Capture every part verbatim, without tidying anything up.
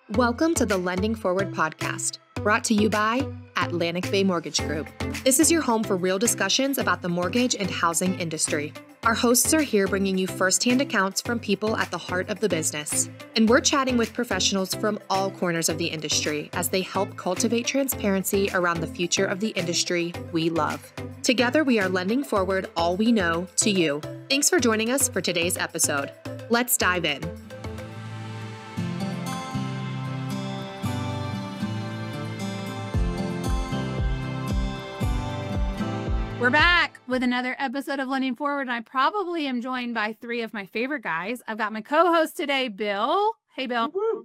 Welcome to the Lending Forward podcast, brought to you by Atlantic Bay Mortgage Group. This is your home for real discussions about the mortgage and housing industry. Our hosts are here bringing you firsthand accounts from people at the heart of the business. And we're chatting with professionals from all corners of the industry as they help cultivate transparency around the future of the industry we love. Together, we are lending forward all we know to you. Thanks for joining us for today's episode. Let's dive in. We're back with another episode of Lending Forward, and I probably am joined by three of my favorite guys. I've got my co-host today, Bill. Hey, Bill. Woo-hoo.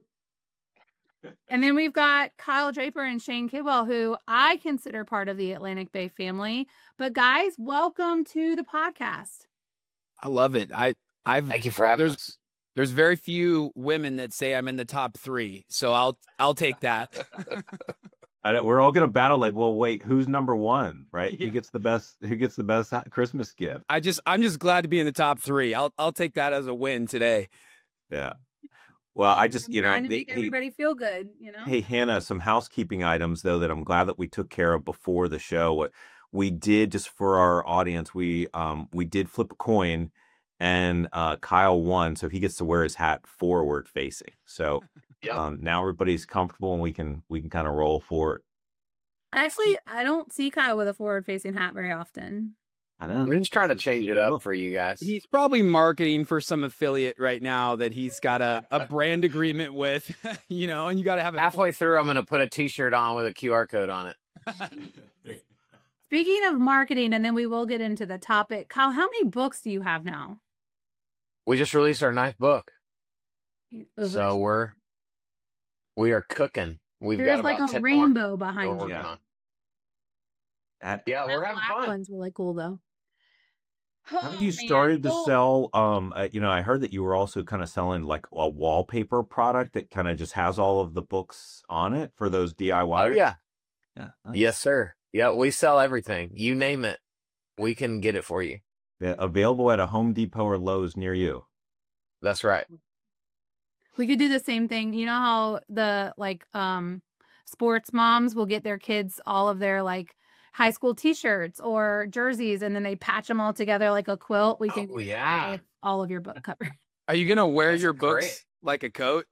And then we've got Kyle Draper and Shane Kidwell, who I consider part of the Atlantic Bay family. But guys, welcome to the podcast. I love it. I, I've thank you for having there's, us. There's very few women that say I'm in the top three, so I'll I'll take that. I, we're all gonna battle like, well, wait, who's number one, right? Yeah. Who gets the best? Who gets the best Christmas gift? I just, I'm just glad to be in the top three. I'll, I'll take that as a win today. Yeah. Well, I just, I'm you know, trying to they, make everybody hey, feel good, you know. Hey, Hannah, some housekeeping items though that I'm glad that we took care of before the show. What we did just for our audience, we um we did flip a coin, and uh, Kyle won, so he gets to wear his hat forward facing. So yep. um, now everybody's comfortable, and we can we can kind of roll forward. Actually, I don't see Kyle with a forward-facing hat very often. I know. We're just trying to change it up for you guys. He's probably marketing for some affiliate right now that he's got a, a brand agreement with, you know, and you got to have it. Halfway through, I'm going to put a t-shirt on with a Q R code on it. Speaking of marketing, and then we will get into the topic. Kyle, how many books do you have now? We just released our ninth book. Over. So we're, we are cooking. We've There's got like a rainbow more behind you. Yeah, At, yeah we're having black fun. One's really cool though. Have you started to sell? Um, uh, you know, I heard that you were also kind of selling like a wallpaper product that kind of just has all of the books on it for those D I Y. Oh yeah, yeah. Nice. Yes, sir. Yeah, we sell everything. You name it, we can get it for you. Yeah, available at a Home Depot or Lowe's near you. That's right. We could do the same thing. You know how the like um sports moms will get their kids all of their like high school t-shirts or jerseys, and then they patch them all together like a quilt. We can oh, yeah. all of your book cover. Are you gonna wear That's your great. books like a coat?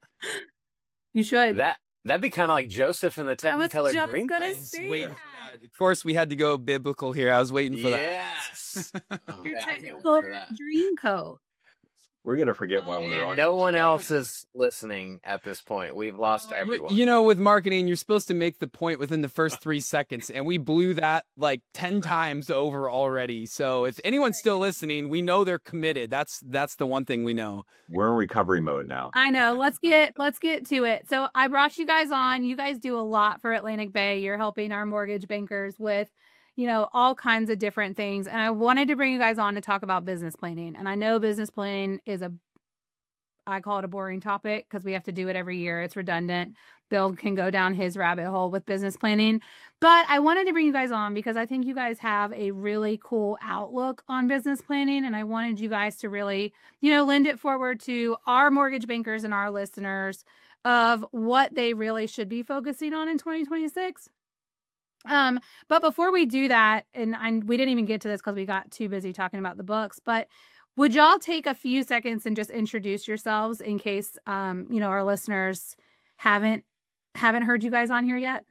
You should. That that'd be kind of like Joseph in the Technicolor I was Green. just gonna Things. say Wait, that. of course, we had to go biblical here. I was waiting for yes. that. Oh, Your yeah, technical that. dream coat. We're gonna forget why we're on. No one else is listening at this point. We've lost everyone. You know, with marketing, you're supposed to make the point within the first three seconds, and we blew that like ten times over already. So if anyone's still listening, we know they're committed. That's that's the one thing we know. We're in recovery mode now. I know. Let's get let's get to it. So I brought you guys on. You guys do a lot for Atlantic Bay. You're helping our mortgage bankers with, you know, all kinds of different things. And I wanted to bring you guys on to talk about business planning. And I know business planning is a, I call it a boring topic because we have to do it every year. It's redundant. Bill can go down his rabbit hole with business planning. But I wanted to bring you guys on because I think you guys have a really cool outlook on business planning. And I wanted you guys to really, you know, lend it forward to our mortgage bankers and our listeners of what they really should be focusing on in twenty twenty-six. Um, but before we do that, and I, we didn't even get to this because we got too busy talking about the books, but would y'all take a few seconds and just introduce yourselves in case, um, you know, our listeners haven't, haven't heard you guys on here yet?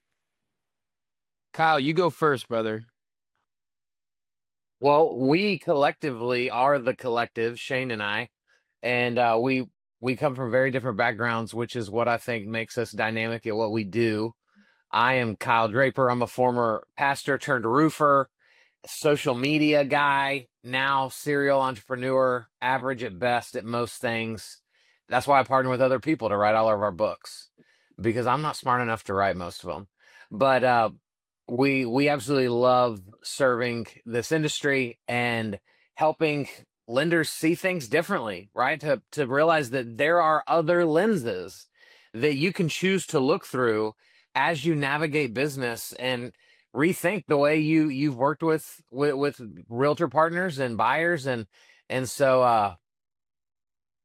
Kyle, you go first, brother. Well, we collectively are the collective, Shane and I, and uh, we, we come from very different backgrounds, which is what I think makes us dynamic at what we do. I am Kyle Draper. I'm a former pastor turned roofer, social media guy, now serial entrepreneur, average at best at most things. That's why I partner with other people to write all of our books, because I'm not smart enough to write most of them. But uh, we we absolutely love serving this industry and helping lenders see things differently, right? To to realize that there are other lenses that you can choose to look through as you navigate business and rethink the way you you've worked with with, with realtor partners and buyers. And and so uh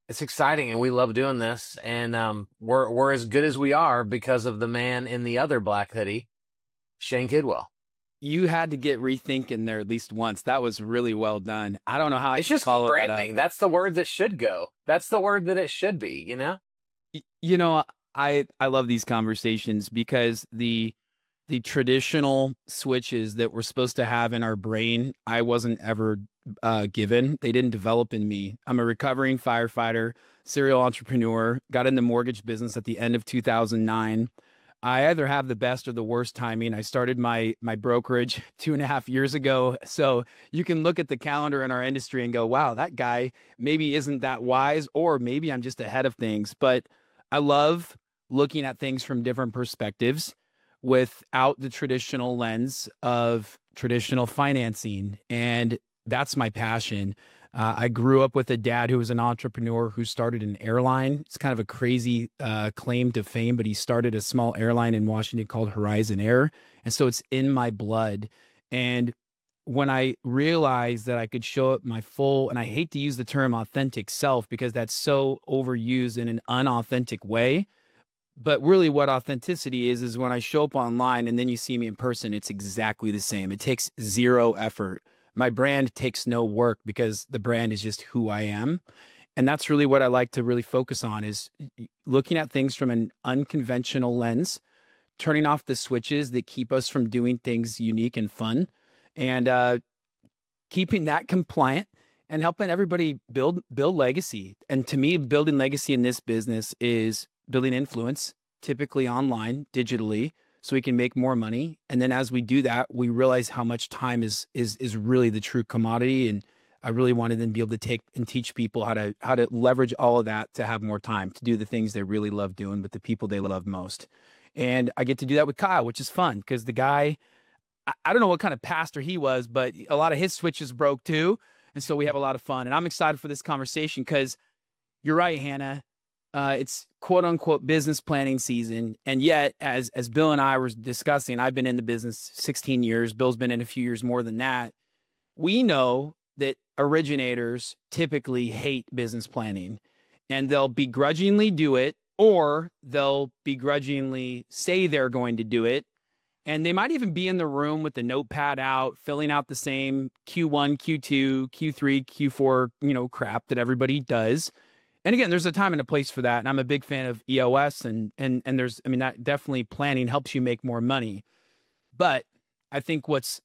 It's exciting, and we love doing this. And um, we're we're as good as we are because of the man in the other black hoodie, Shane Kidwell. You had to get rethinking there at least once. That was really well done. I don't know how It's I just follow that up. branding. That's the word that should go. That's the word that it should be, you know? Y- You know, I I love these conversations because the the traditional switches that we're supposed to have in our brain, I wasn't ever uh, given. They didn't develop in me. I'm a recovering firefighter, serial entrepreneur, got in the mortgage business at the end of two thousand nine. I either have the best or the worst timing. I started my my brokerage two and a half years ago. So you can look at the calendar in our industry and go, wow, that guy maybe isn't that wise, or maybe I'm just ahead of things. But I love looking at things from different perspectives without the traditional lens of traditional financing. And that's my passion. Uh, I grew up with a dad who was an entrepreneur who started an airline. It's kind of a crazy uh, claim to fame, but he started a small airline in Washington called Horizon Air. And so it's in my blood. And when I realized that I could show up my full, and I hate to use the term authentic self because that's so overused in an unauthentic way. But really what authenticity is, is when I show up online and then you see me in person, it's exactly the same. It takes zero effort. My brand takes no work because the brand is just who I am. And that's really what I like to really focus on, is looking at things from an unconventional lens, turning off the switches that keep us from doing things unique and fun, and uh, keeping that compliant and helping everybody build, build legacy. And to me, building legacy in this business is building influence, typically online, digitally, so we can make more money. And then as we do that, we realize how much time is is is really the true commodity. And I really wanted them to be able to take and teach people how to how to leverage all of that to have more time to do the things they really love doing with the people they love most. And I get to do that with Kyle, which is fun because the guy, I, I don't know what kind of pastor he was, but a lot of his switches broke too. And so we have a lot of fun. And I'm excited for this conversation because you're right, Hannah. Uh, it's quote unquote business planning season. And yet, as as Bill and I were discussing, I've been in the business sixteen years. Bill's been in a few years more than that. We know that originators typically hate business planning, and they'll begrudgingly do it, or they'll begrudgingly say they're going to do it. And they might even be in the room with the notepad out, filling out the same Q one, Q two, Q three, Q four, you know, crap that everybody does. And again, there's a time and a place for that. And I'm a big fan of E O S, and and and there's, I mean, that definitely planning helps you make more money. But I think what's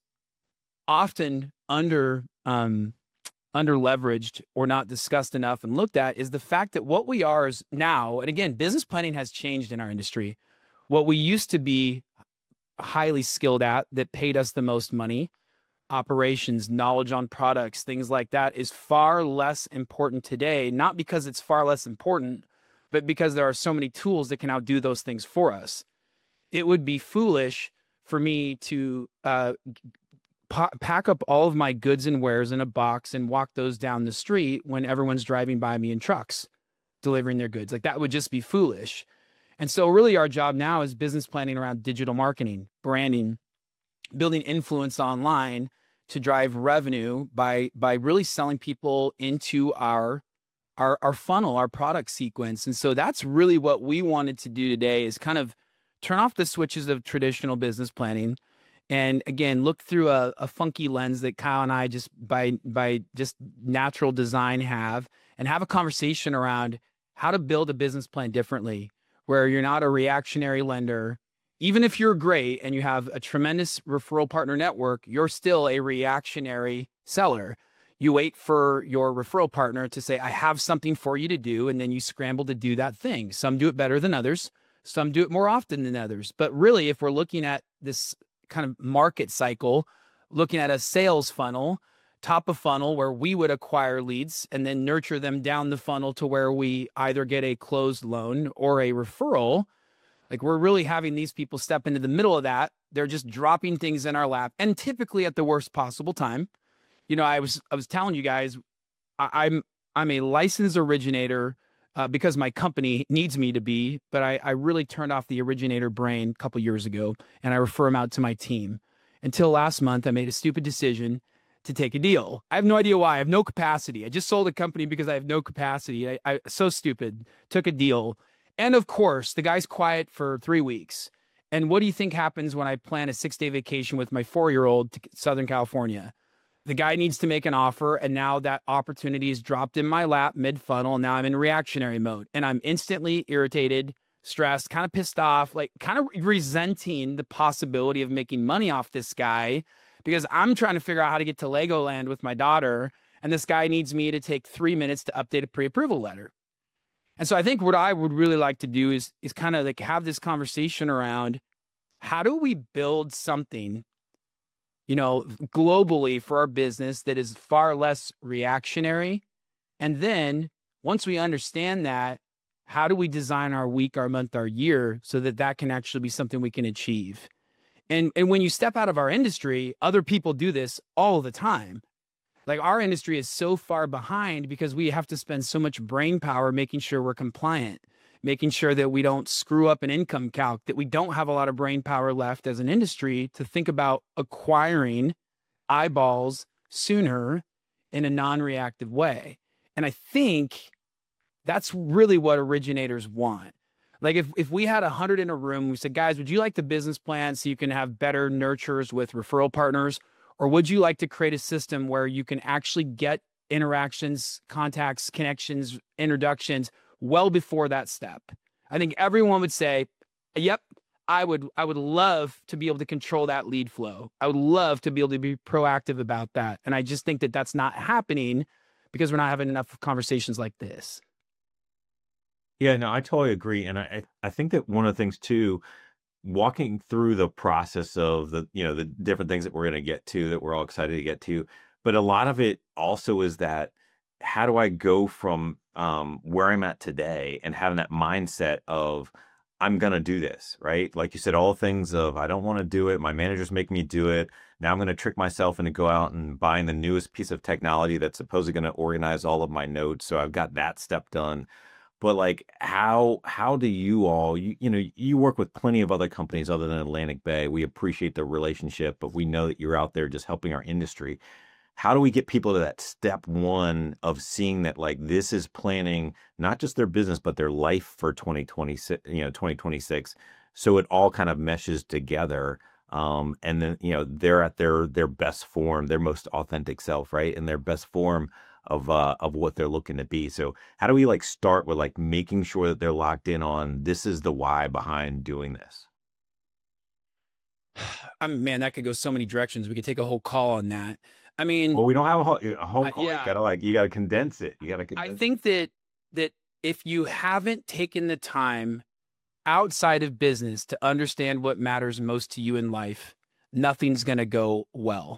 often under um, under leveraged or not discussed enough and looked at is the fact that what we are is now, and again, business planning has changed in our industry. What we used to be highly skilled at that paid us the most money, operations, knowledge on products, things like that, is far less important today, not because it's far less important, but because there are so many tools that can outdo those things for us. It would be foolish for me to uh, pa- pack up all of my goods and wares in a box and walk those down the street when everyone's driving by me in trucks delivering their goods. Like, that would just be foolish. And so really our job now is business planning around digital marketing, branding, building influence online to drive revenue by by really selling people into our our our funnel, our product sequence. And so that's really what we wanted to do today, is kind of turn off the switches of traditional business planning, and again look through a, a funky lens that Kyle and I just by by just natural design have, and have a conversation around how to build a business plan differently, where you're not a reactionary lender. Even if you're great and you have a tremendous referral partner network, you're still a reactionary seller. You wait for your referral partner to say, I have something for you to do, and then you scramble to do that thing. Some do it better than others. Some do it more often than others. But really, if we're looking at this kind of market cycle, looking at a sales funnel, top of funnel, where we would acquire leads and then nurture them down the funnel to where we either get a closed loan or a referral. Like, we're really having these people step into the middle of that. They're just dropping things in our lap, and typically at the worst possible time. You know, I was I was telling you guys, I, I'm I'm a licensed originator uh, because my company needs me to be, but I, I really turned off the originator brain a couple years ago, and I refer them out to my team. Until last month, I made a stupid decision to take a deal. I have no idea why. I have no capacity. I just sold a company because I have no capacity. I, I so stupid, took a deal. And of course, the guy's quiet for three weeks. And what do you think happens when I plan a six day vacation with my four-year-old to Southern California? The guy needs to make an offer, and now that opportunity is dropped in my lap mid-funnel. Now I'm in reactionary mode, and I'm instantly irritated, stressed, kind of pissed off, like kind of resenting the possibility of making money off this guy because I'm trying to figure out how to get to Legoland with my daughter, and this guy needs me to take three minutes to update a pre-approval letter. And so I think what I would really like to do is, is kind of like have this conversation around how do we build something, you know, globally for our business that is far less reactionary. And then once we understand that, how do we design our week, our month, our year so that that can actually be something we can achieve? And, and when you step out of our industry, other people do this all the time. Like our industry is so far behind because we have to spend so much brain power making sure we're compliant, making sure that we don't screw up an income calc, that we don't have a lot of brain power left as an industry to think about acquiring eyeballs sooner in a non-reactive way. And I think that's really what originators want. Like if, if we had a hundred in a room, we said, guys, would you like the business plan so you can have better nurtures with referral partners? Or would you like to create a system where you can actually get interactions, contacts, connections, introductions well before that step? I think everyone would say, yep, I would, I would love to be able to control that lead flow. I would love to be able to be proactive about that. And I just think that that's not happening because we're not having enough conversations like this. Yeah, no, I totally agree. And I, I think that one of the things too, walking through the process of the, you know, the different things that we're going to get to that we're all excited to get to, but a lot of it also is that, how do I go from um, where I'm at today and having that mindset of, I'm going to do this, right? Like you said, all things of, I don't want to do it. My manager's making me do it. Now I'm going to trick myself into go out and buying the newest piece of technology that's supposedly going to organize all of my notes. So I've got that step done. But like, how how do you all, you, you know, you work with plenty of other companies other than Atlantic Bay. We appreciate the relationship, but we know that you're out there just helping our industry. How do we get people to that step one of seeing that like this is planning not just their business, but their life for twenty twenty-six, you know, twenty twenty-six. So it all kind of meshes together. Um, and then, you know, they're at their their best form, their most authentic self, right? And their best form of uh of what they're looking to be. So how do we like start with like making sure that they're locked in on this is the why behind doing this? I mean, man, that could go so many directions. We could take a whole call on that. I mean, Well, we don't have a whole, a whole I- call. You yeah, gotta like, you gotta condense it. You gotta I condense it. think that that if you haven't taken the time outside of business to understand what matters most to you in life, nothing's going to go well.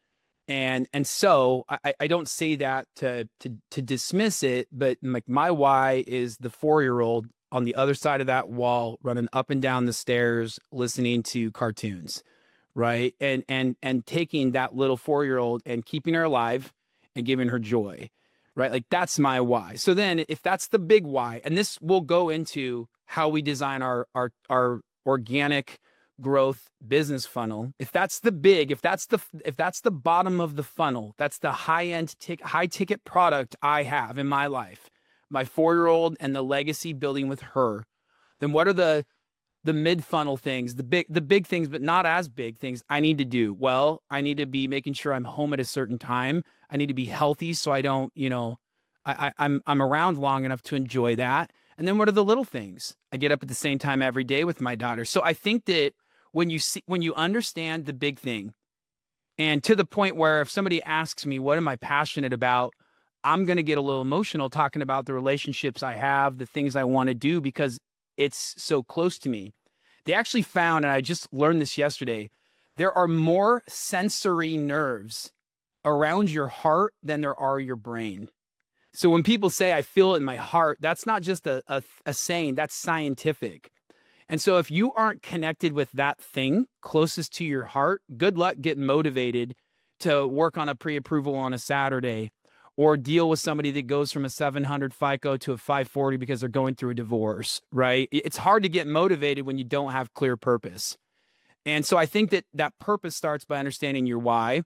And and so I, I don't say that to to to dismiss it, but like my why is the four-year-old on the other side of that wall running up and down the stairs listening to cartoons, right? And and and taking that little four-year-old and keeping her alive and giving her joy, right? Like that's my why. So then if that's the big why, and this will go into how we design our our our organic growth business funnel. If that's the big, if that's the if that's the bottom of the funnel, that's the high-end tick high ticket product I have in my life, my four-year-old and the legacy building with her, then what are the the mid-funnel things, the big the big things, but not as big things I need to do? Well, I need to be making sure I'm home at a certain time. I need to be healthy so I don't, you know, I, I I'm I'm around long enough to enjoy that. And then what are the little things? I get up at the same time every day with my daughter. So I think that when you see, when you understand the big thing, and to the point where if somebody asks me, what am I passionate about? I'm going to get a little emotional talking about the relationships I have, the things I want to do, because it's so close to me. They actually found, and I just learned this yesterday, there are more sensory nerves around your heart than there are your brain. So when people say, I feel it in my heart, that's not just a, a, a saying, that's scientific. And so if you aren't connected with that thing closest to your heart, good luck getting motivated to work on a pre-approval on a Saturday or deal with somebody that goes from a seven hundred FICO to a five forty because they're going through a divorce, right? It's hard to get motivated when you don't have clear purpose. And so I think that that purpose starts by understanding your why.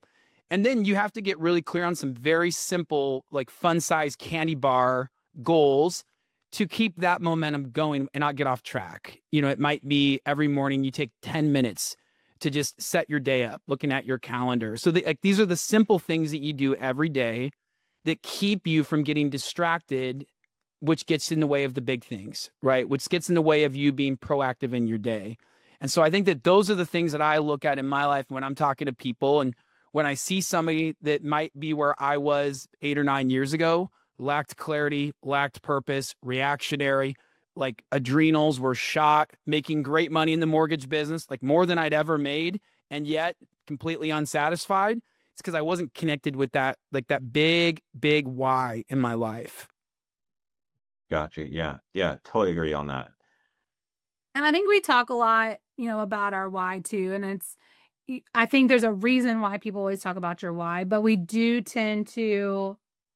And then you have to get really clear on some very simple, like fun size candy bar goals to keep that momentum going and not get off track. You know, it might be every morning you take ten minutes to just set your day up, looking at your calendar. So the, like, these are the simple things that you do every day that keep you from getting distracted, which gets in the way of the big things, right? Which gets in the way of you being proactive in your day. And so I think that those are the things that I look at in my life when I'm talking to people. And when I see somebody that might be where I was eight or nine years ago, lacked clarity, lacked purpose, reactionary, like adrenals were shot, making great money in the mortgage business, like more than I'd ever made, and yet completely unsatisfied. It's because I wasn't connected with that, like that big, big why in my life. Gotcha. Yeah. Yeah. Totally agree on that. And I think we talk a lot, you know, about our why too. And it's, I think there's a reason why people always talk about your why, but we do tend to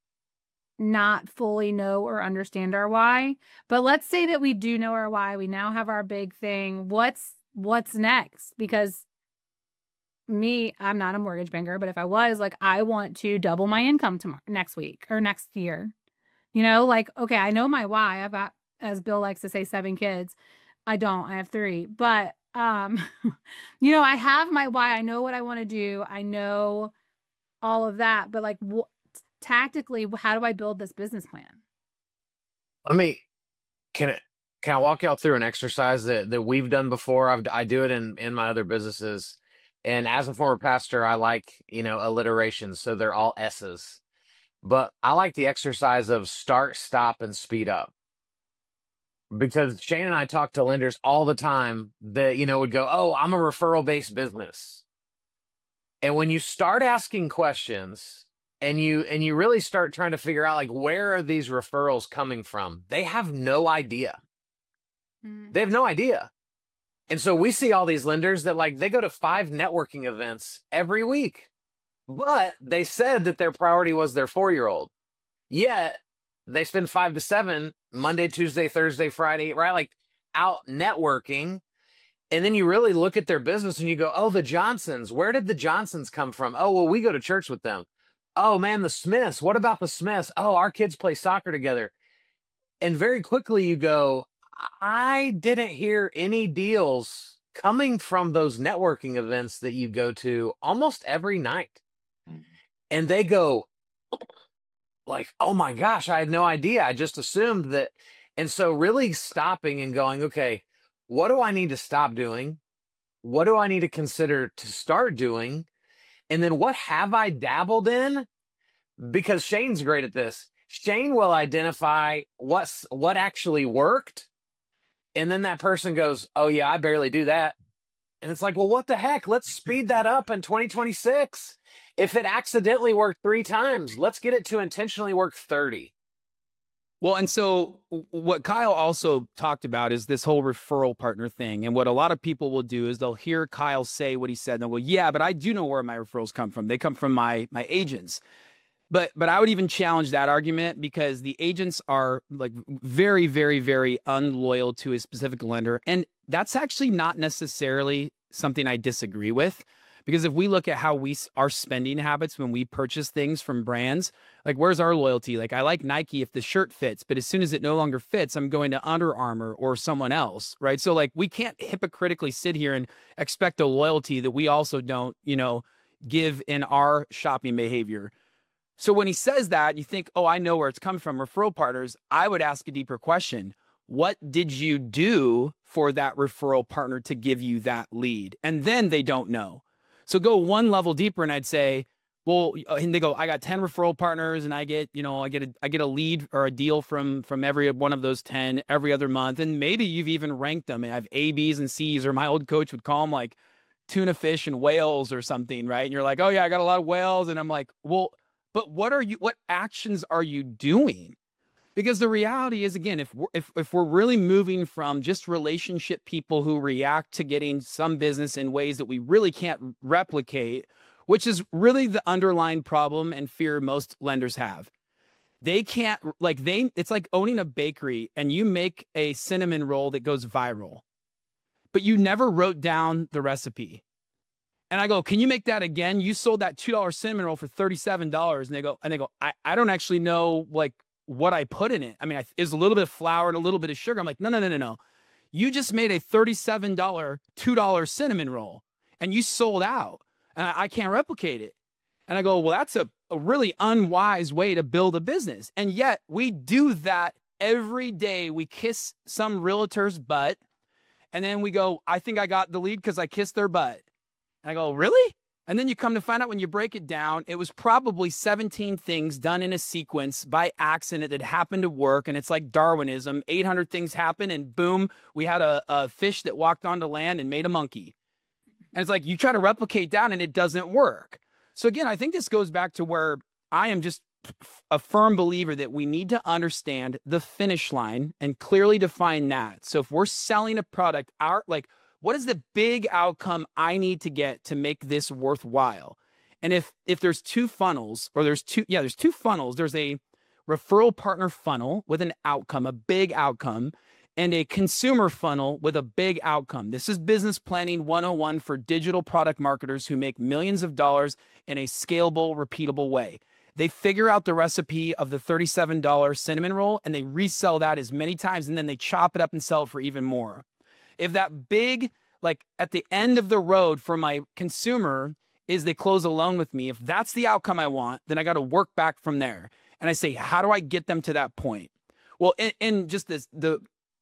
not fully know or understand our why. But let's say that we do know our why. We now have our big thing. What's, what's next? Because me, I'm not a mortgage banker, but if I was, like, I want to double my income tomorrow, next week or next year, you know, like, okay, I know my why. I've got, as Bill likes to say, seven kids. I don't, I have three, but, um, you know, I have my why. I know what I want to do. I know all of that, but like, what, tactically, how do I build this business plan? Let me, can it, can I walk y'all through an exercise that, that we've done before? I've, I do it in, in my other businesses. And as a former pastor, I like, you know, alliterations. So they're all S's, but I like the exercise of start, stop, and speed up. Because Shane and I talk to lenders all the time that, you know, would go, oh, I'm a referral based business. And when you start asking questions and you, and you really start trying to figure out, like, where are these referrals coming from? They have no idea. Mm. They have no idea. And so we see all these lenders that, like, they go to five networking events every week, but they said that their priority was their four-year-old. Yet they spend five to seven Monday, Tuesday, Thursday, Friday, right? Like, out networking. And then you really look at their business and you go, oh, the Johnsons, where did the Johnsons come from? Oh, well, we go to church with them. Oh man, the Smiths. What about the Smiths? Oh, our kids play soccer together. And very quickly you go, I didn't hear any deals coming from those networking events that you go to almost every night. And they go like, oh my gosh, I had no idea. I just assumed that. And so really stopping and going, okay, what do I need to stop doing? What do I need to consider to start doing? And then what have I dabbled in? Because Shane's great at this. Shane will identify what's what actually worked. And then that person goes, oh yeah, I barely do that. And it's like, well, what the heck? Let's speed that up in twenty twenty-six. If it accidentally worked three times, let's get it to intentionally work thirty. Well, and so what Kyle also talked about is this whole referral partner thing. And what a lot of people will do is they'll hear Kyle say what he said, and they'll go, yeah, but I do know where my referrals come from. They come from my my agents. But but I would even challenge that argument, because the agents are like very, very, very unloyal to a specific lender. And that's actually not necessarily something I disagree with. Because if we look at how we, our spending habits when we purchase things from brands, like, where's our loyalty? Like, I like Nike if the shirt fits, but as soon as it no longer fits, I'm going to Under Armour or someone else, right? So like, we can't hypocritically sit here and expect a loyalty that we also don't, you know, give in our shopping behavior. So when he says that, you think, oh, I know where it's coming from, referral partners. I would ask a deeper question. What did you do for that referral partner to give you that lead? And then they don't know. So go one level deeper, and I'd say, well, and they go, I got ten referral partners, and I get, you know, I get a, I get a lead or a deal from, from every one of those ten every other month. And maybe you've even ranked them. And I have A, B's, and C's, or my old coach would call them like tuna fish and whales or something, right? And you're like, oh yeah, I got a lot of whales. And I'm like, well, but what are you, what actions are you doing? Because the reality is, again, if we're, if, if we're really moving from just relationship people who react to getting some business in ways that we really can't replicate, which is really the underlying problem and fear most lenders have. They can't, like they, it's like owning a bakery and you make a cinnamon roll that goes viral, but you never wrote down the recipe. And I go, can you make that again? You sold that two dollar cinnamon roll for thirty-seven dollars. And they go, and they go, I, I don't actually know like what I put in it. I mean, I, it's a little bit of flour and a little bit of sugar. I'm like, no, no, no, no, no. You just made a thirty-seven dollar, two dollar cinnamon roll and you sold out and I, I can't replicate it. And I go, well, that's a, a really unwise way to build a business. And yet we do that every day. We kiss some realtor's butt and then we go, I think I got the lead because I kissed their butt. And I go, really? And then you come to find out when you break it down, it was probably seventeen things done in a sequence by accident that happened to work. And it's like Darwinism, eight hundred things happen and boom, we had a, a fish that walked onto land and made a monkey. And it's like, you try to replicate that and it doesn't work. So again, I think this goes back to where I am just a firm believer that we need to understand the finish line and clearly define that. So if we're selling a product, our like, what is the big outcome I need to get to make this worthwhile? And if if there's two funnels or there's two, yeah, there's two funnels, there's a referral partner funnel with an outcome, a big outcome, and a consumer funnel with a big outcome. This is business planning one oh one for digital product marketers who make millions of dollars in a scalable, repeatable way. They figure out the recipe of the thirty-seven dollar cinnamon roll and they resell that as many times and then they chop it up and sell it for even more. If that big, like at the end of the road for my consumer is they close a loan with me, if that's the outcome I want, then I got to work back from there. And I say, how do I get them to that point? Well, in, in just this, the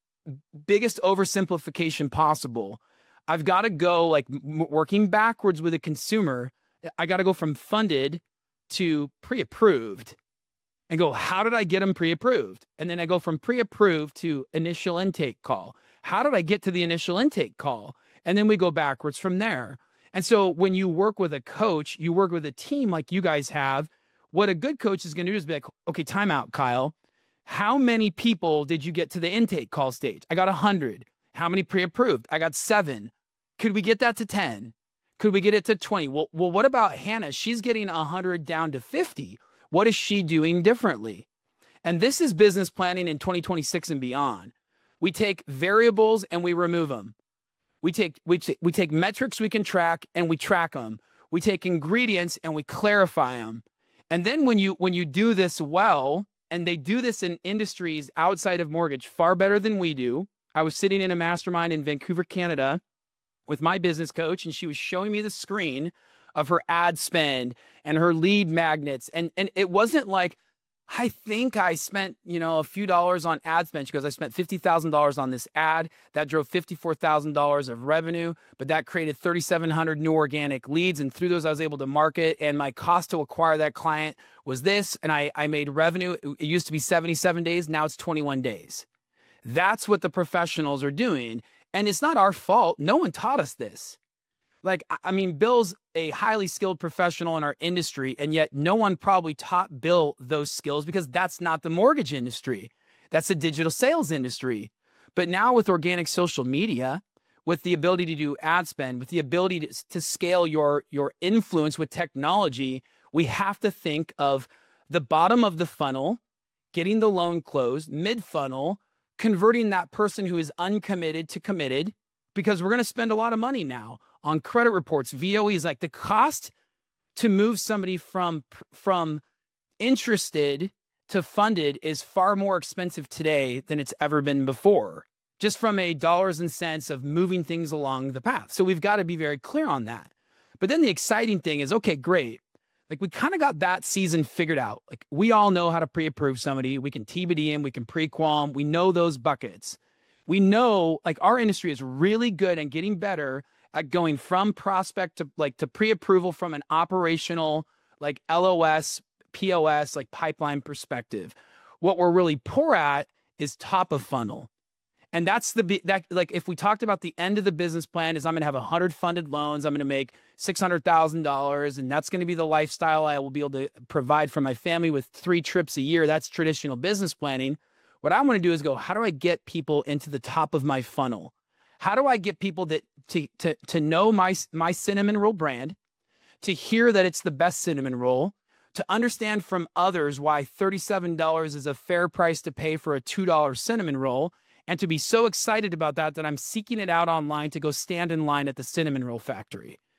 biggest oversimplification possible, I've got to go like m- working backwards with a consumer. I got to go from funded to pre-approved and go, how did I get them pre-approved? And then I go from pre-approved to initial intake call. How did I get to the initial intake call? And then we go backwards from there. And so when you work with a coach, you work with a team like you guys have, what a good coach is going to do is be like, okay, time out, Kyle. How many people did you get to the intake call stage? I got one hundred. How many pre-approved? I got seven. Could we get that to ten? Could we get it to twenty? Well, well, what about Hannah? She's getting one hundred down to fifty. What is she doing differently? And this is business planning in twenty twenty-six and beyond. We take variables and we remove them. We take, we, t- we take metrics we can track and we track them. We take ingredients and we clarify them. And then when you, when you do this well, and they do this in industries outside of mortgage far better than we do. I was sitting in a mastermind in Vancouver, Canada with my business coach, and she was showing me the screen of her ad spend and her lead magnets. And, and it wasn't like, I think I spent, you know, a few dollars on ad spend. She goes, I spent fifty thousand dollars on this ad. That drove fifty-four thousand dollars of revenue, but that created thirty-seven hundred new organic leads. And through those, I was able to market. And my cost to acquire that client was this. And I, I made revenue. It used to be seventy-seven days. Now it's twenty-one days. That's what the professionals are doing. And it's not our fault. No one taught us this. Like, I mean, Bill's a highly skilled professional in our industry, and yet no one probably taught Bill those skills because that's not the mortgage industry. That's the digital sales industry. But now with organic social media, with the ability to do ad spend, with the ability to, to scale your, your influence with technology, we have to think of the bottom of the funnel, getting the loan closed, mid-funnel, converting that person who is uncommitted to committed, because we're going to spend a lot of money now on credit reports, V O Es. Like the cost to move somebody from, from interested to funded is far more expensive today than it's ever been before, just from a dollars and cents of moving things along the path. So we've got to be very clear on that. But then the exciting thing is, okay, great. Like we kind of got that season figured out. Like we all know how to pre-approve somebody. We can T B D them, we can pre-qual them. We know those buckets. We know like our industry is really good and getting better at going from prospect to like to pre-approval from an operational like L O S, P O S, like pipeline perspective. What we're really poor at is top of funnel. And that's the, that like, if we talked about the end of the business plan is I'm going to have a hundred funded loans, I'm going to make six hundred thousand dollars. And that's going to be the lifestyle I will be able to provide for my family with three trips a year. That's traditional business planning. What I want to do is go, how do I get people into the top of my funnel? How do I get people that to, to, to know my, my cinnamon roll brand, to hear that it's the best cinnamon roll, to understand from others why thirty-seven dollars is a fair price to pay for a two dollar cinnamon roll, and to be so excited about that that I'm seeking it out online to go stand in line at the cinnamon roll factory.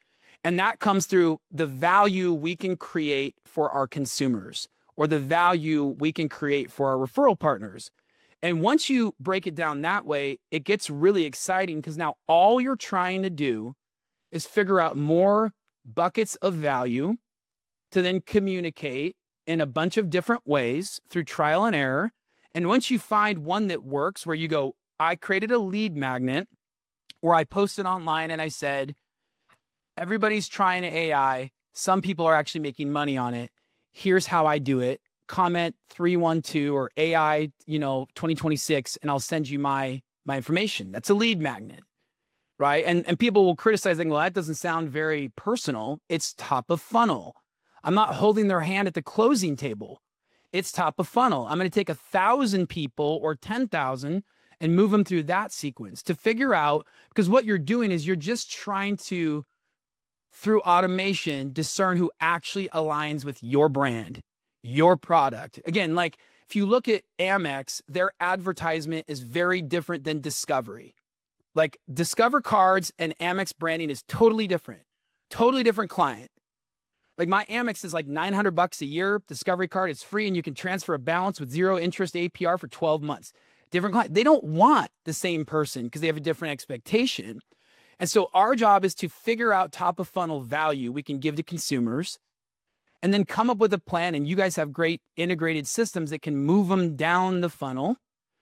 And that comes through the value we can create for our consumers, or the value we can create for our referral partners. And once you break it down that way, it gets really exciting, because now all you're trying to do is figure out more buckets of value to then communicate in a bunch of different ways through trial and error. And once you find one that works, where you go, I created a lead magnet where I posted online and I said, everybody's trying A I. Some people are actually making money on it. Here's how I do it. Comment three one two or A I, you know, twenty twenty-six, and I'll send you my my information. That's a lead magnet, right? And and people will criticize, and well, that doesn't sound very personal. It's top of funnel. I'm not holding their hand at the closing table. It's top of funnel. I'm going to take a thousand people or ten thousand and move them through that sequence to figure out, because what you're doing is you're just trying to, through automation, discern who actually aligns with your brand, your product. Again, like if you look at Amex, their advertisement is very different than Discovery. Like Discover cards and Amex branding is totally different, totally different client. Like my Amex is like nine hundred bucks a year. Discovery card is free, and you can transfer a balance with zero interest A P R for twelve months. Different client. They don't want the same person because they have a different expectation. And so our job is to figure out top of funnel value we can give to consumers, and then come up with a plan. And you guys have great integrated systems that can move them down the funnel,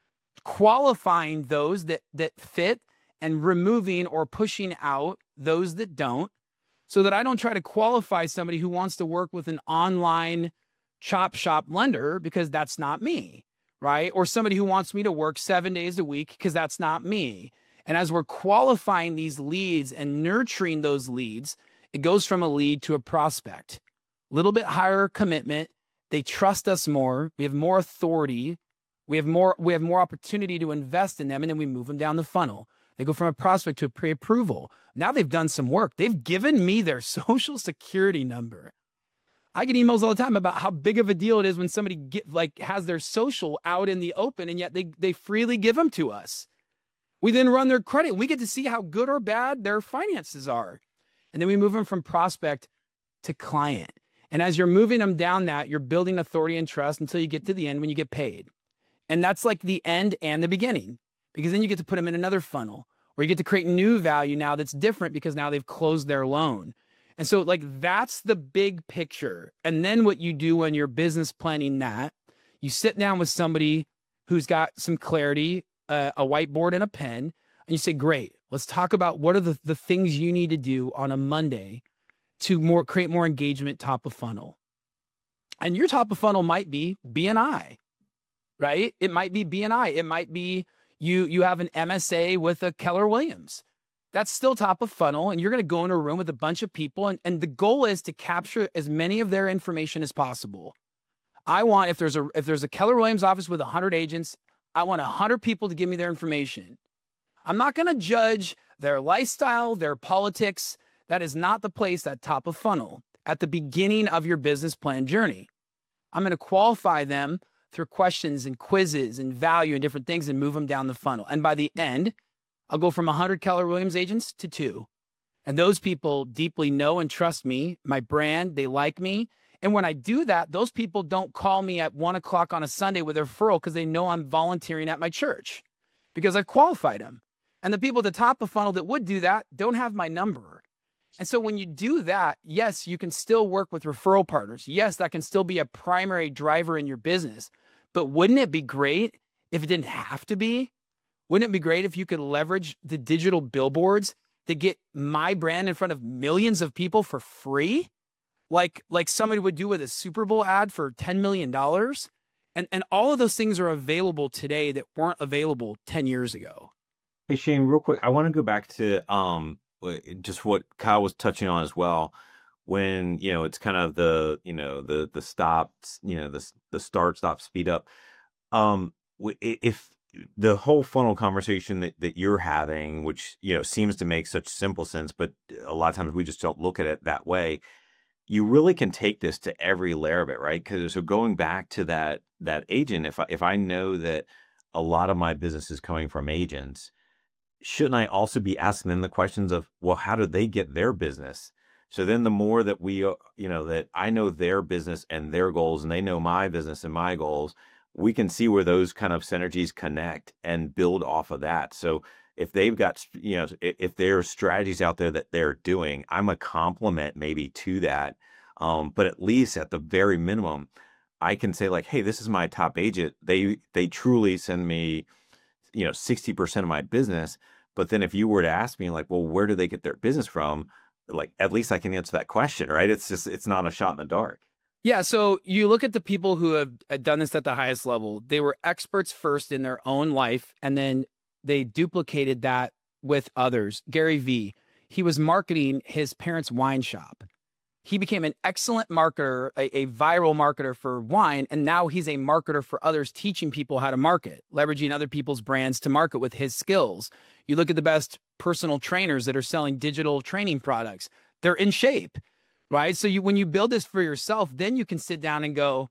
qualifying those that that fit and removing or pushing out those that don't, so that I don't try to qualify somebody who wants to work with an online chop shop lender, because that's not me, right? Or somebody who wants me to work seven days a week, because that's not me. And as we're qualifying these leads and nurturing those leads, it goes from a lead to a prospect. A little bit higher commitment. They trust us more. We have more authority. We have more, we have more opportunity to invest in them, and then we move them down the funnel. They go from a prospect to a pre-approval. Now they've done some work. They've given me their social security number. I get emails all the time about how big of a deal it is when somebody get, like has their social out in the open, and yet they, they freely give them to us. We then run their credit. We get to see how good or bad their finances are. And then we move them from prospect to client. And as you're moving them down that, you're building authority and trust until you get to the end when you get paid. And that's like the end and the beginning, because then you get to put them in another funnel, or you get to create new value now that's different because now they've closed their loan. And so like, that's the big picture. And then what you do when you're business planning that, you sit down with somebody who's got some clarity, uh, a whiteboard and a pen, and you say, great, let's talk about what are the, the things you need to do on a Monday to more create more engagement top of funnel. And your top of funnel might be B and I, right? It might be B and I. It might be you, you have an M S A with a Keller Williams. That's still top of funnel. And you're going to go in a room with a bunch of people. And, and the goal is to capture as many of their information as possible. I want, if there's a, if there's a Keller Williams office with a hundred agents, I want a hundred people to give me their information. I'm not going to judge their lifestyle, their politics. That is not the place at top of funnel at the beginning of your business plan journey. I'm going to qualify them through questions and quizzes and value and different things and move them down the funnel. And by the end, I'll go from one hundred Keller Williams agents to two. And those people deeply know and trust me, my brand, they like me. And when I do that, those people don't call me at one o'clock on a Sunday with a referral because they know I'm volunteering at my church because I've qualified them. And the people at the top of funnel that would do that don't have my number. And so when you do that, yes, you can still work with referral partners. Yes, that can still be a primary driver in your business. But wouldn't it be great if it didn't have to be? Wouldn't it be great if you could leverage the digital billboards to get my brand in front of millions of people for free? Like, like somebody would do with a Super Bowl ad for ten million dollars. And, and all of those things are available today that weren't available ten years ago. Hey, Shane, real quick, I want to go back to um just what Kyle was touching on as well. When, you know, it's kind of the, you know, the, the stop, you know, the, the start, stop, speed up. Um, if the whole funnel conversation that, that you're having, which, you know, seems to make such simple sense, but a lot of times we just don't look at it that way. You really can take this to every layer of it, right? Because so going back to that, that agent, if I, if I know that a lot of my business is coming from agents, shouldn't I also be asking them the questions of, well, how do they get their business? So then the more that we, uh, you know, that I know their business and their goals, and they know my business and my goals, we can see where those kind of synergies connect and build off of that. So if they've got, you know, if, if there are strategies out there that they're doing, I'm a complement maybe to that. Um, but at least at the very minimum, I can say like, hey, this is my top agent. They, they truly send me, you know, sixty percent of my business. But then if you were to ask me like, well, where do they get their business from? Like, at least I can answer that question, right? It's just, it's not a shot in the dark. Yeah. So you look at the people who have done this at the highest level, they were experts first in their own life, and then they duplicated that with others. Gary Vee, he was marketing his parents' wine shop. He became an excellent marketer, a, a viral marketer for wine. And now he's a marketer for others, teaching people how to market, leveraging other people's brands to market with his skills. You look at the best personal trainers that are selling digital training products. They're in shape, right? So you, when you build this for yourself, then you can sit down and go,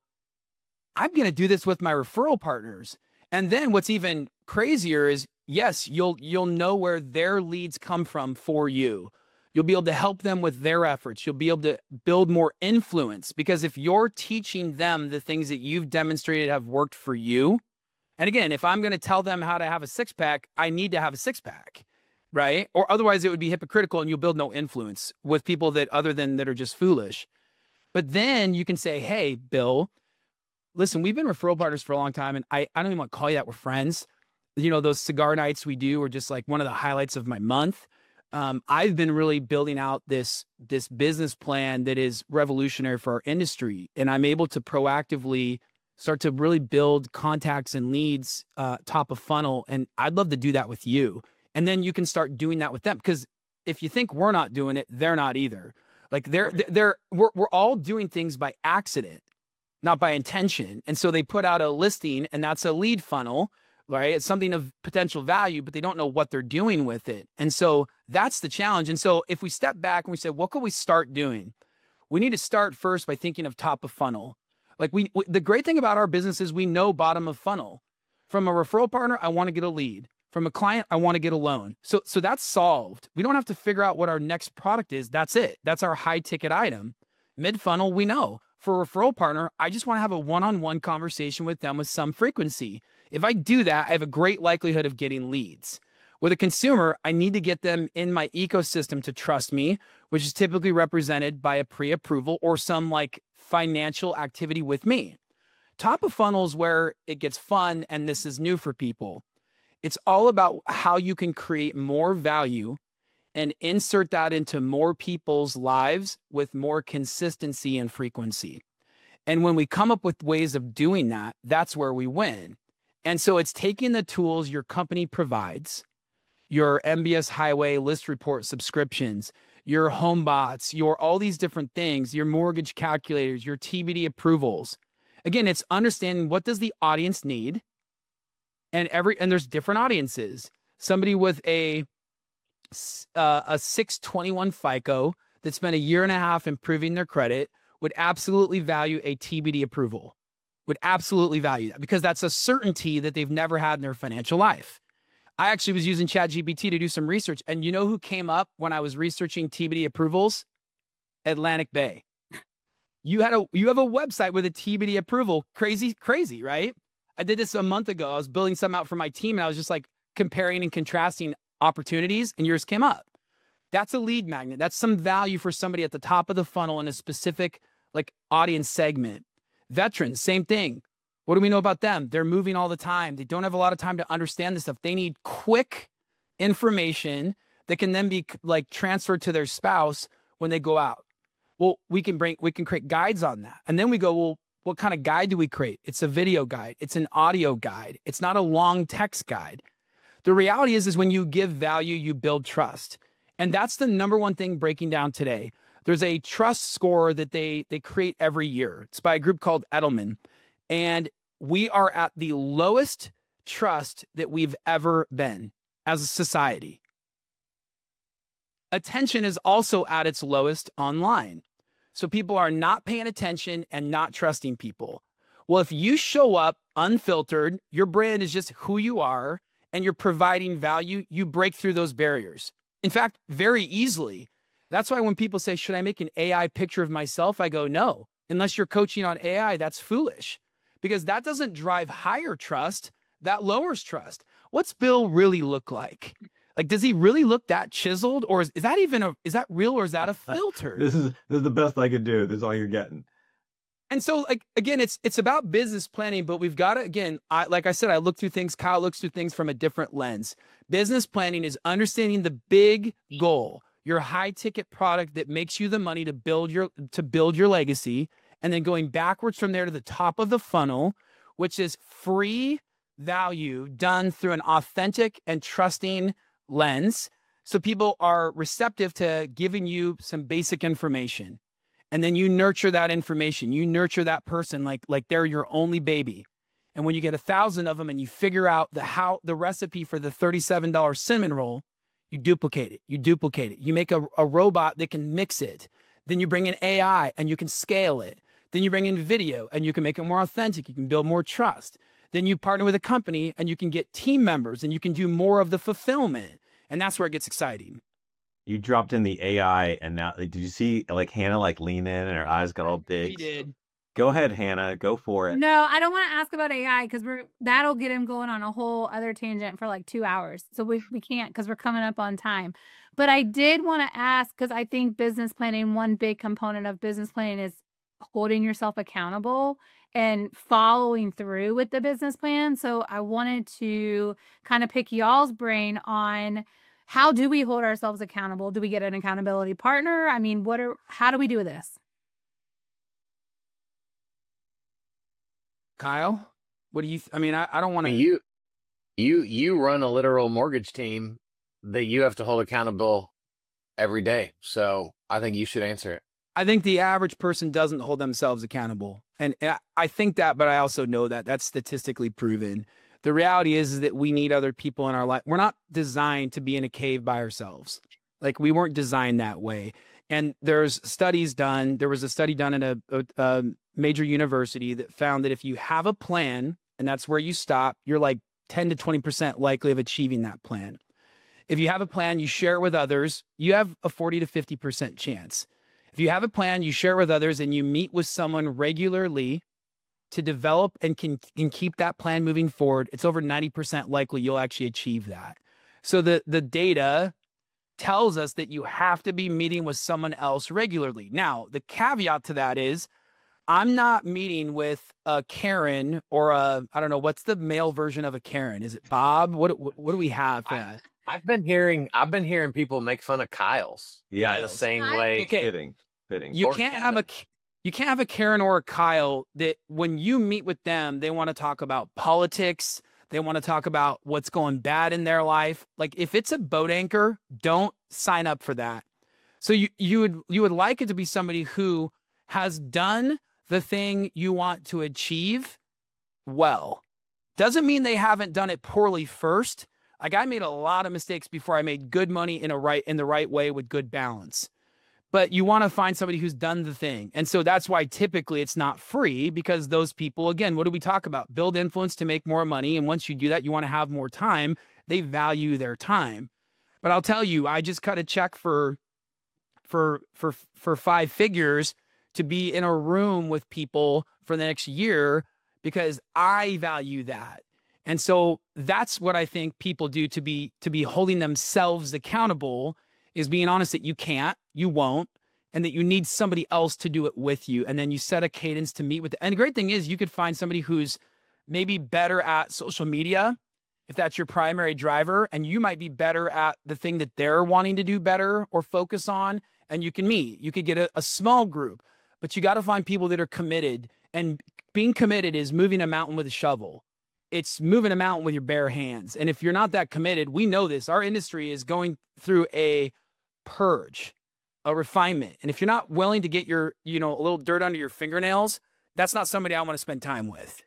I'm going to do this with my referral partners. And then what's even crazier is, yes, you'll, you'll know where their leads come from for you. You'll be able to help them with their efforts. You'll be able to build more influence, because if you're teaching them the things that you've demonstrated have worked for you, and again, if I'm going to tell them how to have a six pack, I need to have a six pack, right? Or otherwise it would be hypocritical and you'll build no influence with people that other than that are just foolish. But then you can say, hey, Bill, listen, we've been referral partners for a long time, and I, I don't even want to call you that. We're friends. You know, those cigar nights we do are just like one of the highlights of my month. Um, I've been really building out this, this business plan that is revolutionary for our industry. And I'm able to proactively start to really build contacts and leads, uh, top of funnel. And I'd love to do that with you. And then you can start doing that with them. Because if you think we're not doing it, they're not either. Like they're, they're, we're, we're all doing things by accident, not by intention. And so they put out a listing, and that's a lead funnel, right? It's something of potential value, but they don't know what they're doing with it. And so that's the challenge. And so if we step back and we say, what could we start doing? We need to start first by thinking of top of funnel. Like we, we the great thing about our business is we know bottom of funnel. From a referral partner, I want to get a lead. From a client, I want to get a loan. So, so that's solved. We don't have to figure out what our next product is. That's it. That's our high ticket item. Mid funnel, we know. For a referral partner, I just want to have a one-on-one conversation with them with some frequency. If I do that, I have a great likelihood of getting leads. With a consumer, I need to get them in my ecosystem to trust me, which is typically represented by a pre-approval or some like financial activity with me. Top of funnel is where it gets fun, and this is new for people. It's all about how you can create more value and insert that into more people's lives with more consistency and frequency. And when we come up with ways of doing that, that's where we win. And so it's taking the tools your company provides, your M B S Highway list report subscriptions, your home bots, your all these different things, your mortgage calculators, your T B D approvals. Again, it's understanding what does the audience need, and every and there's different audiences. Somebody with a uh, a six twenty-one FICO that spent a year and a half improving their credit would absolutely value a T B D approval. Would absolutely value that, because that's a certainty that they've never had in their financial life. I actually was using ChatGPT to do some research, and you know who came up when I was researching T B D approvals? Atlantic Bay. You had a you have a website with a T B D approval. Crazy, crazy, right? I did this a month ago. I was building something out for my team, and I was just like comparing and contrasting opportunities, and yours came up. That's a lead magnet. That's some value for somebody at the top of the funnel in a specific like audience segment. Veterans, same thing. What do we know about them? They're moving all the time. They don't have a lot of time to understand this stuff. They need quick information that can then be like transferred to their spouse when they go out. Well, we can bring, we can create guides on that. And then we go, well, what kind of guide do we create? It's a video guide. It's an audio guide. It's not a long text guide. The reality is, is when you give value, you build trust. And that's the number one thing breaking down today. There's a trust score that they, they create every year. It's by a group called Edelman. And we are at the lowest trust that we've ever been as a society. Attention is also at its lowest online. So people are not paying attention and not trusting people. Well, if you show up unfiltered, your brand is just who you are, and you're providing value, you break through those barriers. In fact, very easily. That's why when people say, should I make an A I picture of myself? I go, no, unless you're coaching on A I, that's foolish, because that doesn't drive higher trust. That lowers trust. What's Bill really look like? Like, does he really look that chiseled, or is, is that even a, is that real, or is that a filter? This is, this is the best I could do. This is all you're getting. And so, like, again, it's, it's about business planning, but we've got to, again, I, like I said, I look through things. Kyle looks through things from a different lens. Business planning is understanding the big goal, your high ticket product that makes you the money to build your, to build your legacy. And then going backwards from there to the top of the funnel, which is free value done through an authentic and trusting lens. So people are receptive to giving you some basic information. And then you nurture that information. You nurture that person like, like they're your only baby. And when you get a thousand of them and you figure out the how the recipe for the thirty-seven dollar cinnamon roll, you duplicate it. You duplicate it. You make a, a robot that can mix it. Then you bring in A I and you can scale it. Then you bring in video and you can make it more authentic. You can build more trust. Then you partner with a company and you can get team members and you can do more of the fulfillment. And that's where it gets exciting. You dropped in the A I, and now did you see like Hannah like lean in and her eyes got all big? We did. Go ahead, Hannah. Go for it. No, I don't want to ask about A I because we're that'll get him going on a whole other tangent for like two hours. So we we can't because we're coming up on time. But I did want to ask, because I think business planning, one big component of business planning is holding yourself accountable and following through with the business plan. So I wanted to kind of pick y'all's brain on, how do we hold ourselves accountable? Do we get an accountability partner? I mean, what are, how do we do this? Kyle, what do you, th- I mean, I, I don't want to. You, you, you run a literal mortgage team that you have to hold accountable every day. So I think you should answer it. I think the average person doesn't hold themselves accountable. And I- I think that, but I also know that that's statistically proven. The reality is, is that we need other people in our life. We're not designed to be in a cave by ourselves. Like, we weren't designed that way. And there's studies done. There was a study done at a, a, a major university that found that if you have a plan and that's where you stop, you're like ten to twenty percent likely of achieving that plan. If you have a plan, you share it with others, you have a forty to fifty percent chance. If you have a plan, you share it with others, and you meet with someone regularly to develop and can, can keep that plan moving forward, it's over ninety percent likely you'll actually achieve that. So the, the data tells us that you have to be meeting with someone else regularly. Now, the caveat to that is, I'm not meeting with a Karen or a, I don't know, what's the male version of a Karen? Is it Bob? What, what, what do we have? I, I've been hearing, I've been hearing people make fun of Kyle's. Yeah, the same way. Okay. Fitting, fitting. You Or can't Kevin. have a you can't have a Karen or a Kyle that when you meet with them, they want to talk about politics. They want to talk about what's going bad in their life. Like, if it's a boat anchor, don't sign up for that. So you you would you would like it to be somebody who has done the thing you want to achieve well. Doesn't mean they haven't done it poorly first. Like, I made a lot of mistakes before I made good money in a right in the right way with good balance. But you want to find somebody who's done the thing. And so that's why typically it's not free, because those people, again, what do we talk about? Build influence to make more money. And once you do that, you want to have more time. They value their time. But I'll tell you, I just cut a check for for for for five figures to be in a room with people for the next year because I value that. And so that's what I think people do to be to be holding themselves accountable, is being honest that you can't, you won't, and that you need somebody else to do it with you. And then you set a cadence to meet with. And the great thing is, you could find somebody who's maybe better at social media, if that's your primary driver, and you might be better at the thing that they're wanting to do better or focus on, and you can meet. You could get a, a small group, but you got to find people that are committed. And being committed is moving a mountain with a shovel. It's moving a mountain with your bare hands. And if you're not that committed, we know this, our industry is going through a purge, a refinement. And if you're not willing to get your, you know, a little dirt under your fingernails, that's not somebody I want to spend time with.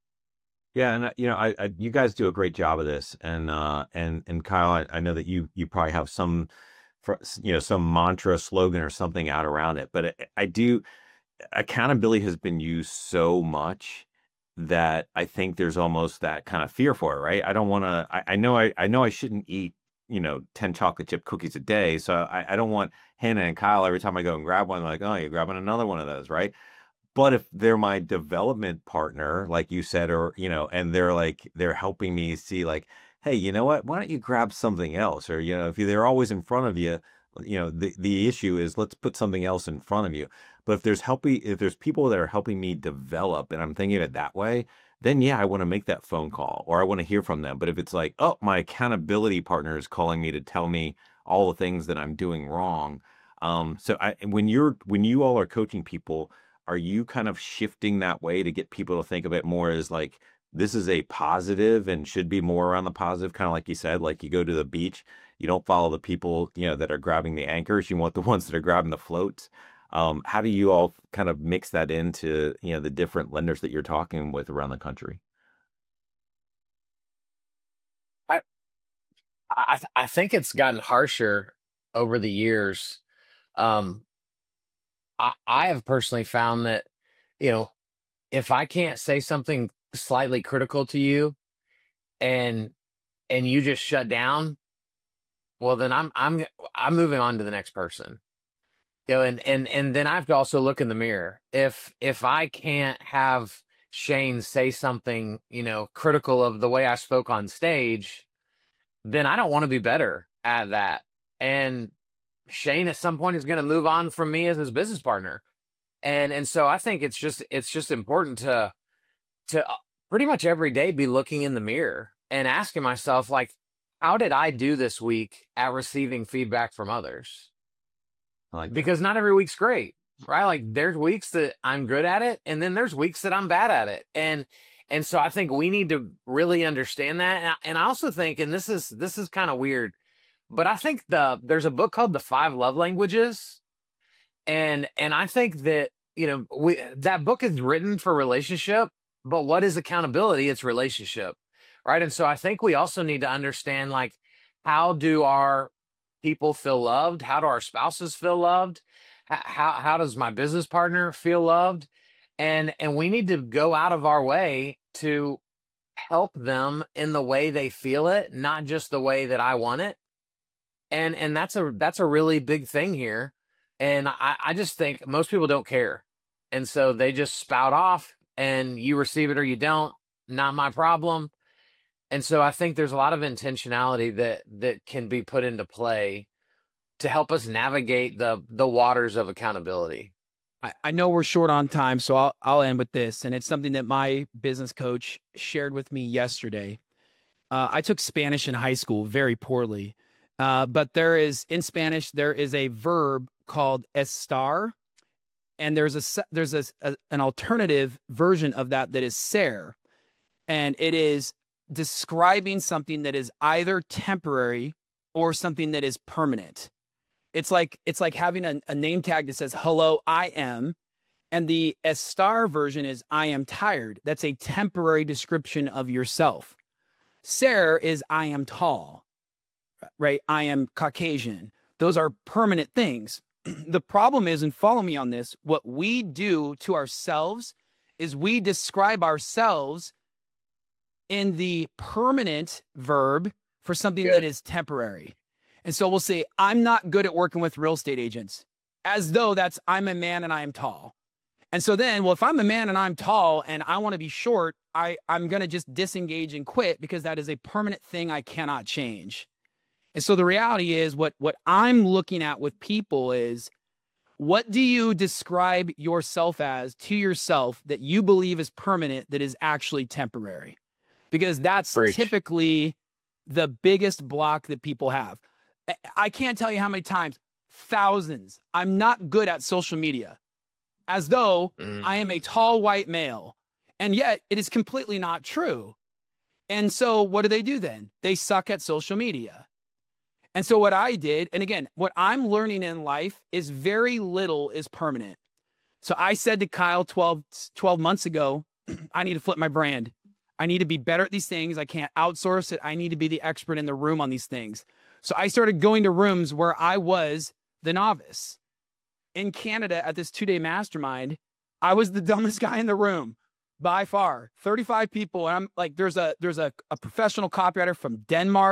Yeah, and uh, you know, I, I you guys do a great job of this, and uh, and and Kyle, I, I know that you you probably have some, fr- you know, some mantra, slogan, or something out around it. But I, I do, accountability has been used so much that I think there's almost that kind of fear for it, right? I don't want to. I, I know I I know I shouldn't eat you know, ten chocolate chip cookies a day. So I, I don't want Hannah and Kyle every time I go and grab one, like, oh, you're grabbing another one of those, right? But if they're my development partner, like you said, or, you know, and they're like, they're helping me see like, hey, you know what, why don't you grab something else? Or, you know, if they're always in front of you, you know, the, the issue is let's put something else in front of you. But if there's helping, if there's people that are helping me develop and I'm thinking of it that way, then yeah, I want to make that phone call or I want to hear from them. But if it's like, oh, my accountability partner is calling me to tell me all the things that I'm doing wrong. Um, so I, when you're, when you all are coaching people, are you kind of shifting that way to get people to think of it more as like, this is a positive and should be more around the positive, kind of like you said, like you go to the beach, you don't follow the people, you know, that are grabbing the anchors. You want the ones that are grabbing the floats. Um, how do you all kind of mix that into, you know, the different lenders that you're talking with around the country? I I, I think it's gotten harsher over the years. Um, I, I have personally found that, you know, if I can't say something slightly critical to you and and you just shut down, well then I'm I'm I'm moving on to the next person. You know, and and and then I have to also look in the mirror. If if I can't have Shane say something, you know, critical of the way I spoke on stage, then I don't want to be better at that. And Shane at some point is going to move on from me as his business partner. And and so I think it's just it's just important to to uh, pretty much every day be looking in the mirror and asking myself, like, how did I do this week at receiving feedback from others? Like Because not every week's great, right? Like there's weeks that I'm good at it, and then there's weeks that I'm bad at it. And and so I think we need to really understand that. And I, and I also think, and this is this is kind of weird, but I think the there's a book called The Five Love Languages. And and I think that, you know, we that book is written for relationship, but what is accountability? It's relationship, right? And so I think we also need to understand, like, how do our people feel loved? How do our spouses feel loved? H- How how does my business partner feel loved? And and we need to go out of our way to help them in the way they feel it, not just the way that I want it. And and that's a that's a really big thing here. And I, I just think most people don't care. And so they just spout off and you receive it or you don't, not my problem. And so I think there's a lot of intentionality that that can be put into play to help us navigate the the waters of accountability. I, I know we're short on time, so I'll I'll end with this, and it's something that my business coach shared with me yesterday. Uh, I took Spanish in high school very poorly, uh, but there is in Spanish there is a verb called estar, and there's a se- there's a, a an alternative version of that that is ser, and it is describing something that is either temporary or something that is permanent. It's like it's like having a, a name tag that says "Hello, I am," and the estar version is "I am tired." That's a temporary description of yourself. Ser is "I am tall," right? I am Caucasian. Those are permanent things. The problem is, and follow me on this, what we do to ourselves is we describe ourselves in the permanent verb for something Good. that is temporary. And so we'll say, I'm not good at working with real estate agents, as though that's I'm a man and I am tall. And so then, well, if I'm a man and I'm tall and I want to be short, I, I'm going to just disengage and quit because that is a permanent thing I cannot change. And so the reality is what, what I'm looking at with people is, what do you describe yourself as to yourself that you believe is permanent that is actually temporary? Because that's Preach. typically the biggest block that people have. I- I can't tell you how many times, thousands, I'm not good at social media, as though Mm. I am a tall white male. And yet it is completely not true. And so what do they do then? They suck at social media. And so what I did, and again, what I'm learning in life is very little is permanent. So I said to Kyle twelve, twelve months ago, I need to flip my brand. I need to be better at these things. I can't outsource it. I need to be the expert in the room on these things. So I started going to rooms where I was the novice. In Canada at this two-day mastermind, I was the dumbest guy in the room by far. thirty-five people. And I'm like, there's a there's a, a professional copywriter from Denmark,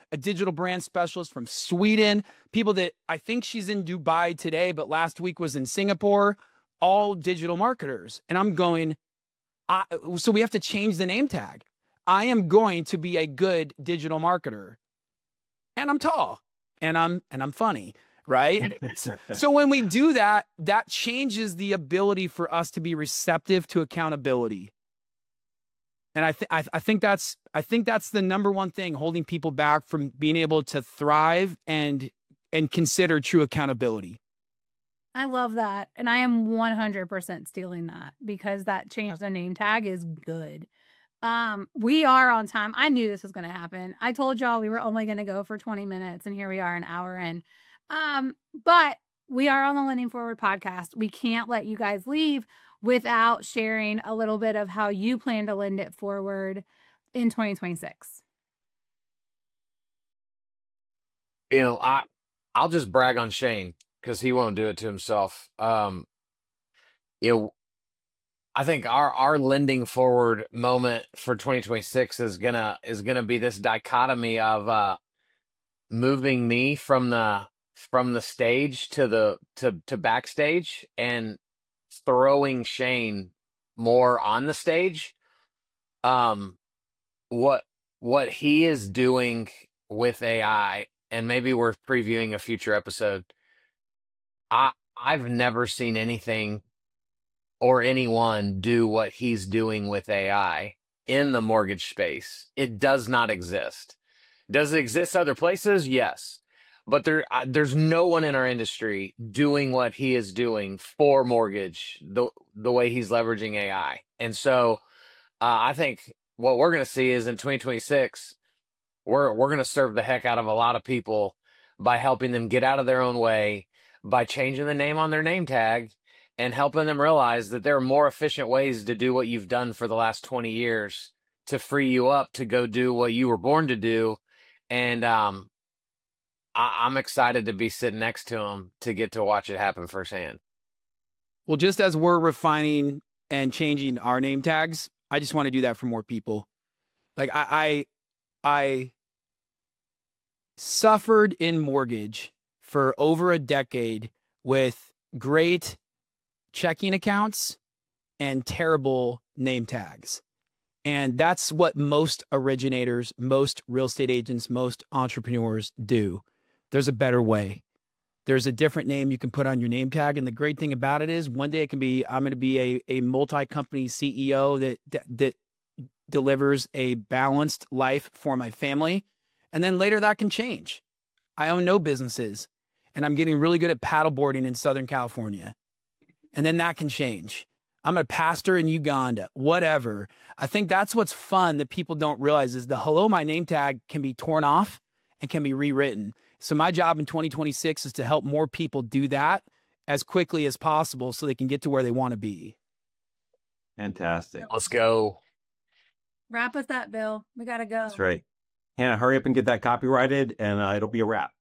a digital brand specialist from Sweden, people that I think she's in Dubai today, but last week was in Singapore, all digital marketers. And I'm going, I, so we have to change the name tag. I am going to be a good digital marketer. And I'm tall and I'm, and I'm funny, right? So when we do that, that changes the ability for us to be receptive to accountability. And I, th- I, th- I think that's, I think that's the number one thing holding people back from being able to thrive and, and consider true accountability. I love that. And I am one hundred percent stealing that because that change the name tag is good. Um, we are on time. I knew this was going to happen. I told y'all we were only going to go for twenty minutes and here we are an hour in. Um, but we are on the Lending Forward podcast. We can't let you guys leave without sharing a little bit of how you plan to lend it forward in twenty twenty-six. You know, I, I'll just brag on Shane because he won't do it to himself. Um, you know, I think our, our lending forward moment for twenty twenty-six is gonna, is gonna be this dichotomy of, uh, moving me from the, from the stage to the, to, to backstage and throwing Shane more on the stage. Um, what, what he is doing with A I, and maybe we're previewing a future episode. I, I've never seen anything or anyone do what he's doing with A I in the mortgage space. It does not exist. Does it exist other places? Yes. But there, uh, there's no one in our industry doing what he is doing for mortgage, the, the way he's leveraging A I. And so uh, I think what we're going to see is in twenty twenty-six, we're, we're going to serve the heck out of a lot of people by helping them get out of their own way, by changing the name on their name tag and helping them realize that there are more efficient ways to do what you've done for the last twenty years to free you up to go do what you were born to do. And um, I- I'm excited to be sitting next to him to get to watch it happen firsthand. Well, just as we're refining and changing our name tags, I just want to do that for more people. Like I, I, I suffered in mortgage for over a decade with great checking accounts and terrible name tags. And that's what most originators, most real estate agents, most entrepreneurs do. There's a better way. There's a different name you can put on your name tag. And the great thing about it is one day it can be, I'm going to be a, a multi-company C E O that, that, that delivers a balanced life for my family. And then later that can change. I own no businesses and I'm getting really good at paddleboarding in Southern California. And then that can change. I'm a pastor in Uganda, whatever. I think that's what's fun that people don't realize is the hello, my name tag can be torn off and can be rewritten. So my job in twenty twenty-six is to help more people do that as quickly as possible so they can get to where they want to be. Fantastic. Let's go. Wrap us up, Bill. We got to go. That's right. Hannah, hurry up and get that copyrighted and uh, it'll be a wrap.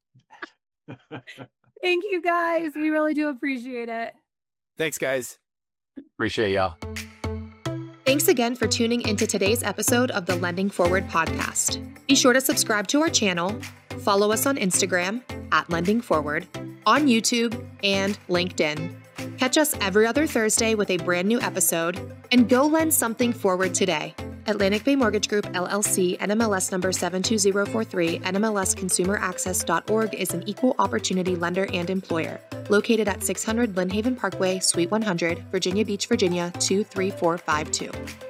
Thank you guys. We really do appreciate it. Thanks, guys. Appreciate y'all. Thanks again for tuning into today's episode of the Lending Forward podcast. Be sure to subscribe to our channel, follow us on Instagram at Lending Forward, on YouTube and LinkedIn. Catch us every other Thursday with a brand new episode, and go lend something forward today. Atlantic Bay Mortgage Group, L L C, N M L S number seven two zero four three, N M L S consumer access dot org is an equal opportunity lender and employer. Located at six hundred Lynn Haven Parkway, Suite one hundred, Virginia Beach, Virginia two three four five two.